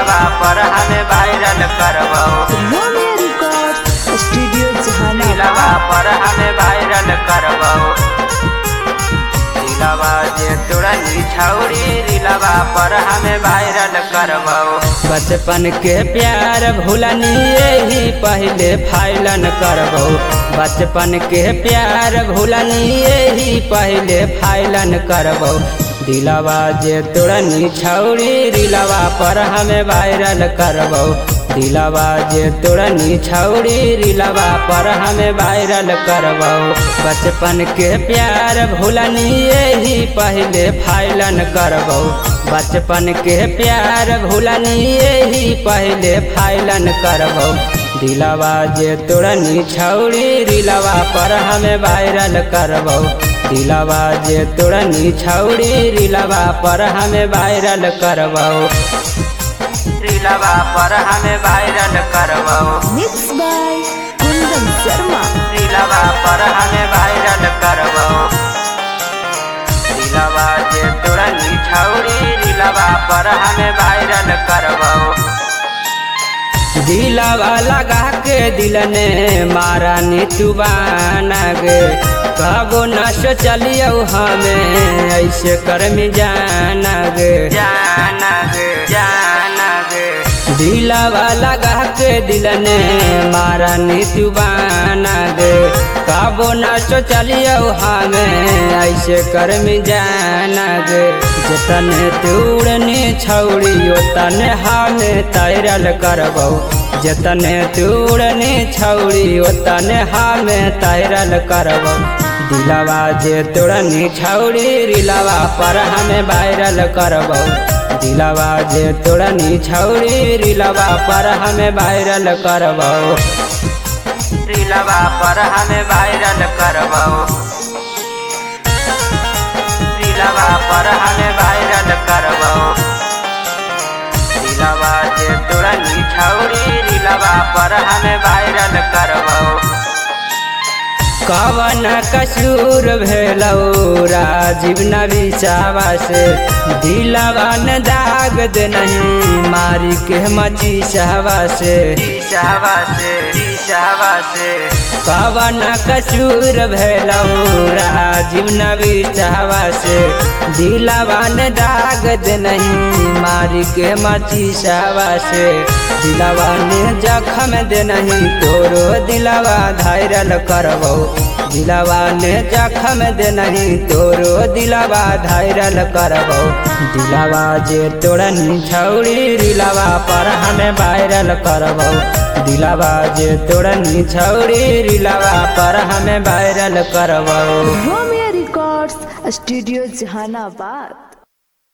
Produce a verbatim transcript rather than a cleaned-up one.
दिलवा पर हमें वायरल करबो। रोमियो रिकॉर्ड्स स्टूडियो दिलवा जहानाबाद। पर हमें वायरल करबो। दिलवा जे तुरनी छौरी दिलवा पर हमें वायरल करबो। बचपन के प्यार भूलनी यही पहले फाइलन करबो। बचपन के प्यार भूलनी यही पहले फाइलन करबो। दिलवा जे तुरनी छौरी दिलवा पर हमें वायरल करबो। दिलवा जे तुरनी छौरी दिलवा पर हमें वायरल करबो। बचपन के प्यार भूलनी यही पहले फाइलन करबो। बचपन के प्यार भूलनी यही पहले फाइलन करबो। दिलवा जे तुरनी छौरी दिलवा पर हमें वायरल करबो। दिलवा जे तुरनी छौरी दिलवा पर हमें वायरल करबो। दिलवा पर हमें वायरल करबो। Mix by Kundan Sharma. दिलवा पर हमें वायरल करबो। दिलवा जे तुरनी छौरी दिलवा पर हमें वायरल करबो। दिलवा लगा के दिल ने मारा नीतुबाना गे। कबो नश चलियो हमें ऐसे कर्मी जाना गे। जाना गे जाना गे। दिलवा लगा के दिल ने मारा नीतुबाना गे। कबो नश चलियो हमें ऐसे कर्मी जाना गे। जतने तुरनी छौरी ओतने हमें तैरल करबो। जतने तुरनी छौरी ओतने हमें तैरल करबो। दिलवा जे तुरनी छौरी दिलवा पर हमें वायरल करबो। दिलवा जे तुरनी छौरी दिलवा पर हमें वायरल करबो। दिलवा पर हमें वायरल करबो। दिलवा पर हमें वायरल करबो। दिलवा जे तुरनी छौरी दिलवा पर हमें वायरल करबो। कवन कसूर भेलौ राजीव नबी चावा से। दिलवा न दाग दे नहीं मारी के मची चावा से। चावा से चावा से। कवन कसूर भेलौ राजीव नबी चावा से। दिलवा न दाग दे नहीं मारी के मची चावा से। दिलवा ने जखम दे नहीं तोरो दिलवा घायल करबो। दिलवा ने जखम दे नहीं तोरो दिलवा घायल करबो। दिलवा जे तोरनी छौरी दिलवा पर हमें वायरल करबो। दिलवा जे तोरनी छौरी दिलवा पर हमें वायरल करबो। Romeo Records studio Jehanabad.